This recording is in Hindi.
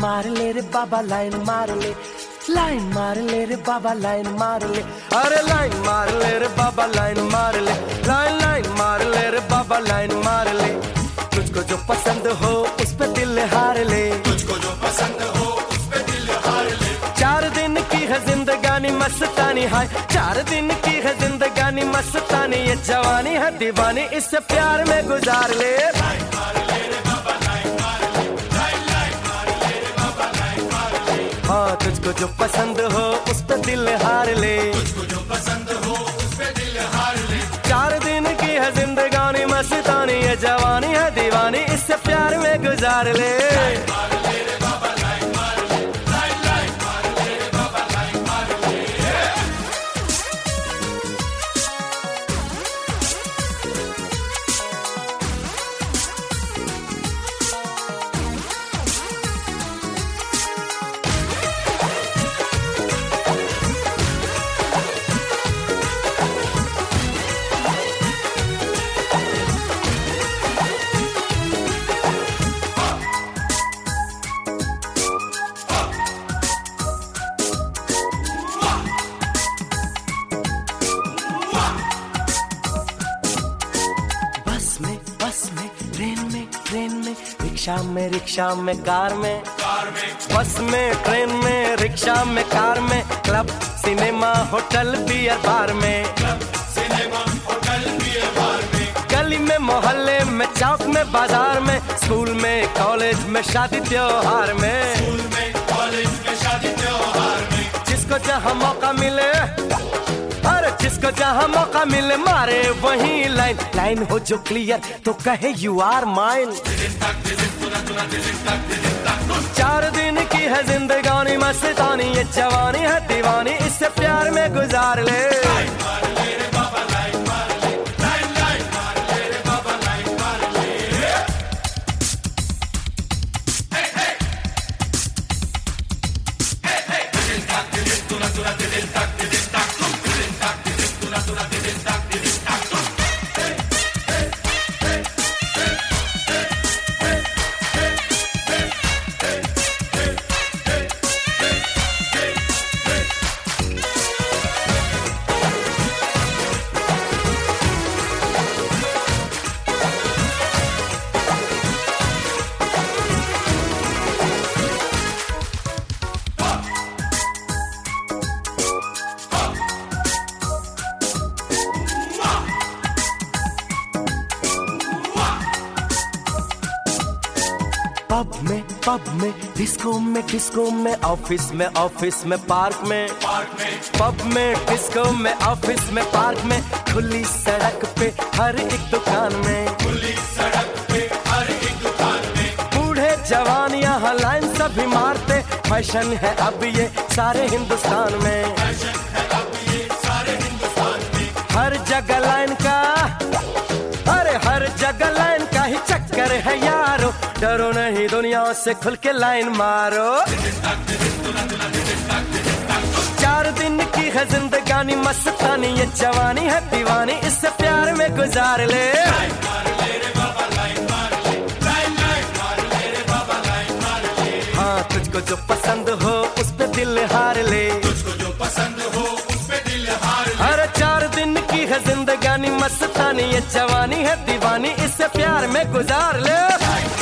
मार ले रे बाबा लाइन मार ले, लाइन मार ले रे बाबा लाइन मार ले, अरे लाइन मार ले रे बाबा लाइन मार ले, लाइन लाइन मार ले रे बाबा लाइन मार ले। तुझको जो पसंद हो उस पे दिल हार ले, तुझको जो पसंद हो उस पे दिल हार ले। 4 दिन की है जिंदगानी मस्तानी हाय, 4 दिन की है जिंदगानी मस्तानी, ये जवानी है दीवानी इससे प्यार में गुजार ले। लाइन मार ले रे बाबा लाइन मार ले, लाइन लाइन मार ले रे बाबा लाइन मार ले। हाँ तुझको जो पसंद हो उस पे दिल हार ले, तुझको जो पसंद हो उस पे दिल हार ले। 4 दिन की है जिंदगानी मस्तानी, ये जवानी है दीवानी इससे प्यार में गुजार ले। लाइन मार ले रे बाबा लाइन मार ले, लाइन लाइन मार ले रे बाबा लाइन मार ले। ट्रेन में रिक्शा में कार में, कार में बस में ट्रेन में रिक्शा में कार में, club cinema hotel beer bar में, club cinema hotel beer bar में, गली में मोहल्ले में चौक में बाजार में, स्कूल में कॉलेज में शादी त्योहार में, स्कूल में कॉलेज में शादी त्योहार में। जिसको जहाँ मौका मिले, अरे जिसको जहाँ मौका मिले मारे वही लाइन, लाइन हो जो क्लियर तो कहे यू आर माइन। 4 दिन की है जिंदगानी मस्तानी, ये जवानी है दीवानी इससे प्यार में गुजार ले। लाइन मार ले रे बाबा लाइन मार ले, लाइन लाइन मार ले रे बाबा लाइन मार ले। हे हे हे हे दिल तक दिल तुना तुना दिल तक दिल तक तुम दिल तक दिल तुना तुना दिल तक दिल तक तुम। पब में डिस्को में ऑफिस में पार्क में, पब में डिस्को में ऑफिस में पार्क में, खुली सड़क पे हर एक दुकान में, खुली सड़क पे हर एक दुकान में, बूढ़े जवान यहाँ लाइन सभी मारते, फैशन है अब ये सारे हिंदुस्तान में, फैशन है अब ये सारे हिंदुस्तान में। हर जगह लाइन का, अरे हर जगह लाइन का ही चक्कर है यारो, डरो नहीं दुनिया से खुल के लाइन मारो। 4 दिन की है जिंदगानी मस्तानी, ये जवानी है दीवानी इससे प्यार में गुजार ले। लाइन मार ले रे बाबा लाइन मार ले, लाइन लाइन मार ले रे बाबा लाइन मार ले। हाँ तुझको जो पसंद हो उस पे दिल हार ले, तुझको जो पसंद हो उस पे दिल हार ले। हर 4 दिन की है जिंदगानी मस्तानी, ये जवानी है दीवानी इससे प्यार में गुजार ले।